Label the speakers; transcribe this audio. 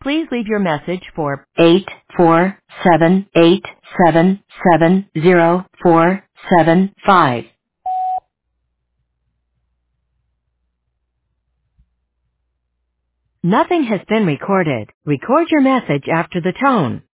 Speaker 1: Please leave your message for 847-877-0475. Nothing has been recorded. Record your message after the tone.